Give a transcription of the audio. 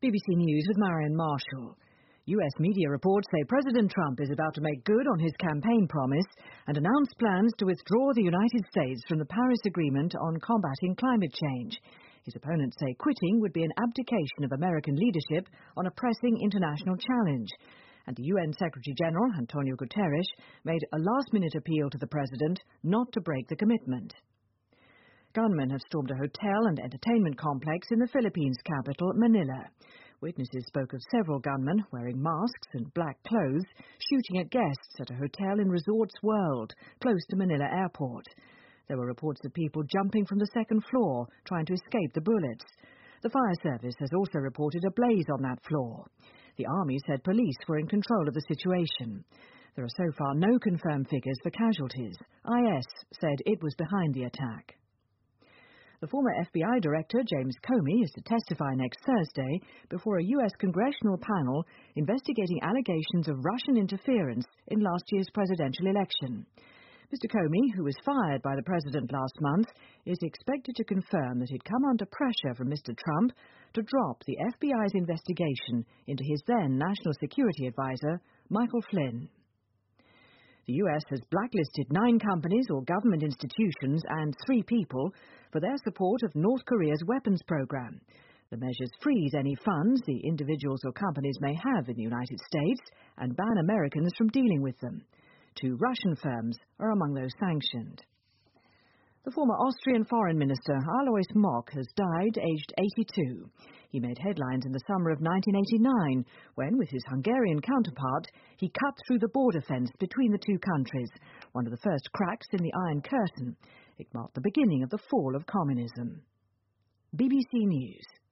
BBC News with Marion Marshall. US media reports say President Trump is about to make good on his campaign promise and announce plans to withdraw the United States from the Paris Agreement on combating climate change. His opponents say quitting would be an abdication of American leadership on a pressing international challenge. And the UN Secretary-General, Antonio Guterres, made a last-minute appeal to the president not to break the commitment. Gunmen have stormed a hotel and entertainment complex in the Philippines' capital, Manila. Witnesses spoke of several gunmen wearing masks and black clothes shooting at guests at a hotel in Resorts World, close to Manila Airport. There were reports of people jumping from the second floor, trying to escape the bullets. The fire service has also reported a blaze on that floor. The army said police were in control of the situation. There are so far no confirmed figures for casualties. IS said it was behind the attack. The former FBI Director, James Comey, is to testify next Thursday before a US congressional panel investigating allegations of Russian interference in last year's presidential election. Mr. Comey, who was fired by the president last month, is expected to confirm that he'd come under pressure from Mr. Trump to drop the FBI's investigation into his then National Security Advisor, Michael Flynn. The US has blacklisted 9 companies or government institutions and 3 people for their support of North Korea's weapons program. The measures freeze any funds the individuals or companies may have in the United States and ban Americans from dealing with them. 2 Russian firms are among those sanctioned. The former Austrian Foreign Minister Alois Mock has died aged 82. He made headlines in the summer of 1989 when, with his Hungarian counterpart, he cut through the border fence between the 2 countries, one of the first cracks in the Iron Curtain. It marked the beginning of the fall of communism. BBC News.